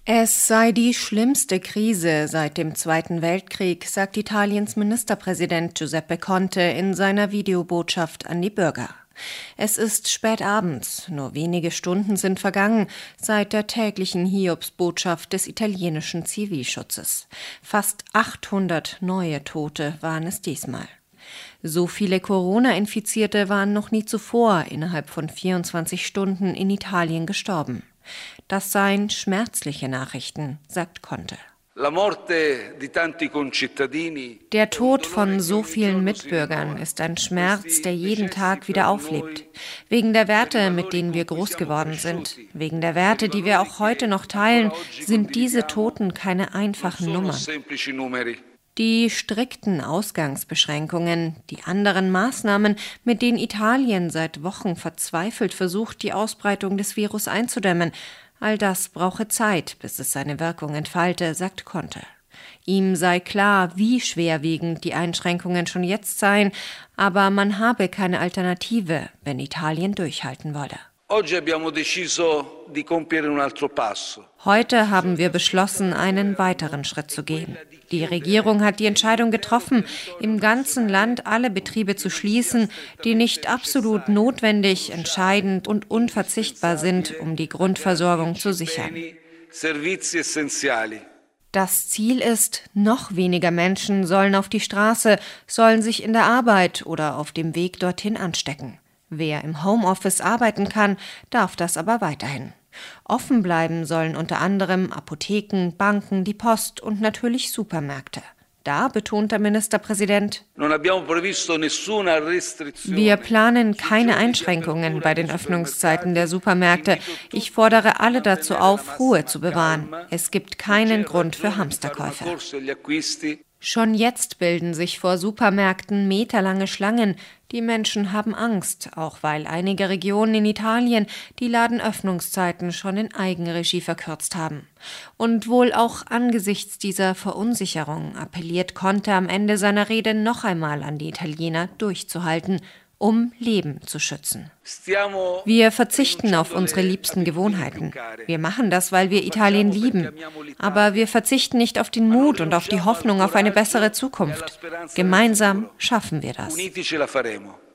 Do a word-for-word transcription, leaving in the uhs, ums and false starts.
Es sei die schlimmste Krise seit dem Zweiten Weltkrieg, sagt Italiens Ministerpräsident Giuseppe Conte in seiner Videobotschaft an die Bürger. Es ist spät abends, nur wenige Stunden sind vergangen seit der täglichen Hiobsbotschaft des italienischen Zivilschutzes. Fast achthundert neue Tote waren es diesmal. So viele Corona-Infizierte waren noch nie zuvor innerhalb von vierundzwanzig Stunden in Italien gestorben. Das seien schmerzliche Nachrichten, sagt Conte. Der Tod von so vielen Mitbürgern ist ein Schmerz, der jeden Tag wieder auflebt. Wegen der Werte, mit denen wir groß geworden sind, wegen der Werte, die wir auch heute noch teilen, sind diese Toten keine einfachen Nummern. Die strikten Ausgangsbeschränkungen, die anderen Maßnahmen, mit denen Italien seit Wochen verzweifelt versucht, die Ausbreitung des Virus einzudämmen, all das brauche Zeit, bis es seine Wirkung entfalte, sagt Conte. Ihm sei klar, wie schwerwiegend die Einschränkungen schon jetzt seien, aber man habe keine Alternative, wenn Italien durchhalten wolle. Heute haben wir beschlossen, einen weiteren Schritt zu gehen. Die Regierung hat die Entscheidung getroffen, im ganzen Land alle Betriebe zu schließen, die nicht absolut notwendig, entscheidend und unverzichtbar sind, um die Grundversorgung zu sichern. Das Ziel ist, noch weniger Menschen sollen auf die Straße, sollen sich in der Arbeit oder auf dem Weg dorthin anstecken. Wer im Homeoffice arbeiten kann, darf das aber weiterhin. Offen bleiben sollen unter anderem Apotheken, Banken, die Post und natürlich Supermärkte. Da betont der Ministerpräsident: Wir planen keine Einschränkungen bei den Öffnungszeiten der Supermärkte. Ich fordere alle dazu auf, Ruhe zu bewahren. Es gibt keinen Grund für Hamsterkäufe. Schon jetzt bilden sich vor Supermärkten meterlange Schlangen. Die Menschen haben Angst, auch weil einige Regionen in Italien die Ladenöffnungszeiten schon in Eigenregie verkürzt haben. Und wohl auch angesichts dieser Verunsicherung appelliert Conte am Ende seiner Rede noch einmal an die Italiener, durchzuhalten, um Leben zu schützen. Wir verzichten auf unsere liebsten Gewohnheiten. Wir machen das, weil wir Italien lieben. Aber wir verzichten nicht auf den Mut und auf die Hoffnung auf eine bessere Zukunft. Gemeinsam schaffen wir das.